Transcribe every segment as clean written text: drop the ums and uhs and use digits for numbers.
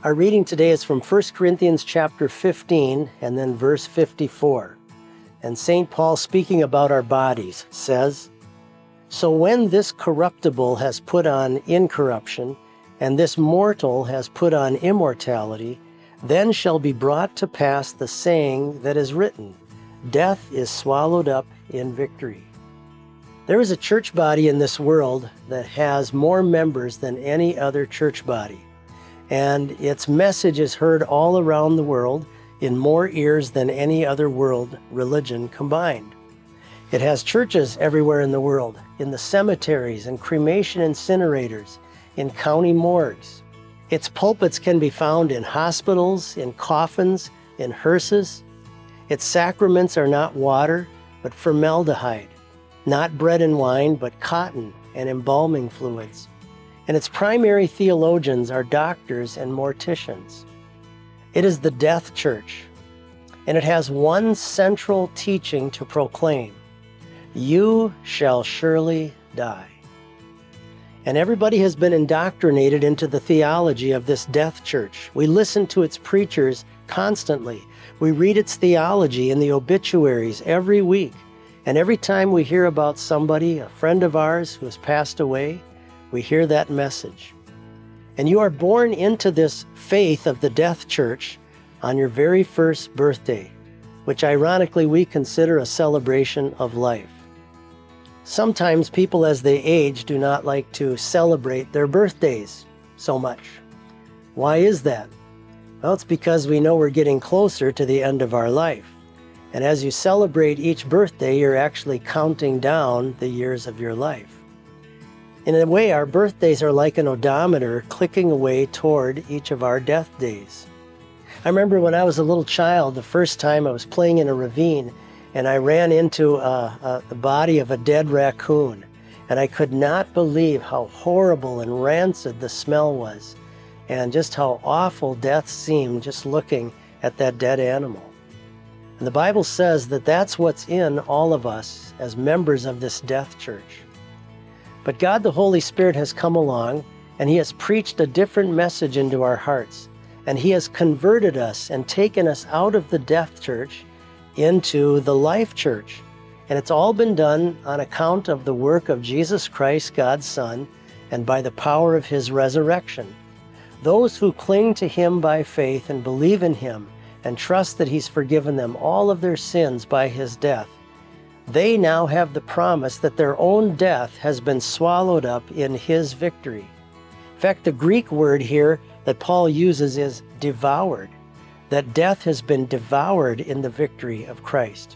Our reading today is from 1 Corinthians chapter 15 and then verse 54. And St. Paul, speaking about our bodies, says, "So when this corruptible has put on incorruption, and this mortal has put on immortality, then shall be brought to pass the saying that is written, Death is swallowed up in victory." There is a church body in this world that has more members than any other church body, and its message is heard all around the world in more ears than any other world religion combined. It has churches everywhere in the world, in the cemeteries and cremation incinerators, in county morgues. Its pulpits can be found in hospitals, in coffins, in hearses. Its sacraments are not water, but formaldehyde, not bread and wine, but cotton and embalming fluids. And its primary theologians are doctors and morticians. It is the death church, and it has one central teaching to proclaim: you shall surely die. And everybody has been indoctrinated into the theology of this death church. We listen to its preachers constantly. We read its theology in the obituaries every week. And every time we hear about somebody, a friend of ours who has passed away, we hear that message. And you are born into this faith of the death church on your very first birthday, which ironically we consider a celebration of life. Sometimes people as they age do not like to celebrate their birthdays so much. Why is that? Well, it's because we know we're getting closer to the end of our life. And as you celebrate each birthday, you're actually counting down the years of your life. In a way, our birthdays are like an odometer clicking away toward each of our death days. I remember when I was a little child, the first time I was playing in a ravine, and I ran into the body of a dead raccoon. And I could not believe how horrible and rancid the smell was, and just how awful death seemed just looking at that dead animal. And the Bible says that that's what's in all of us as members of this death church. But God the Holy Spirit has come along, and He has preached a different message into our hearts. And He has converted us and taken us out of the death church into the life church. And it's all been done on account of the work of Jesus Christ, God's Son, and by the power of His resurrection. Those who cling to Him by faith and believe in Him and trust that He's forgiven them all of their sins by His death, they now have the promise that their own death has been swallowed up in His victory. In fact, the Greek word here that Paul uses is devoured, that death has been devoured in the victory of Christ.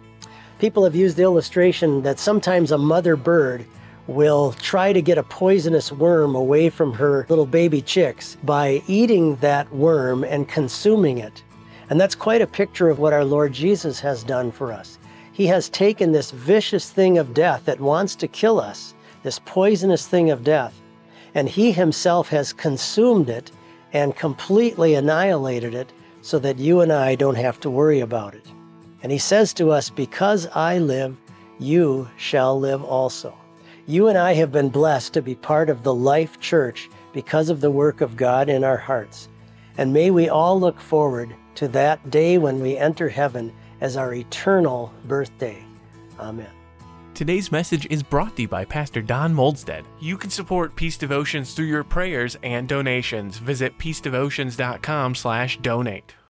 People have used the illustration that sometimes a mother bird will try to get a poisonous worm away from her little baby chicks by eating that worm and consuming it. And that's quite a picture of what our Lord Jesus has done for us. He has taken this vicious thing of death that wants to kill us, this poisonous thing of death, and He Himself has consumed it and completely annihilated it so that you and I don't have to worry about it. And He says to us, because I live, you shall live also. You and I have been blessed to be part of the life church because of the work of God in our hearts. And may we all look forward to that day when we enter heaven as our eternal birthday. Amen. Today's message is brought to you by Pastor Don Moldstead. You can support Peace Devotions through your prayers and donations. Visit peacedevotions.com/donate.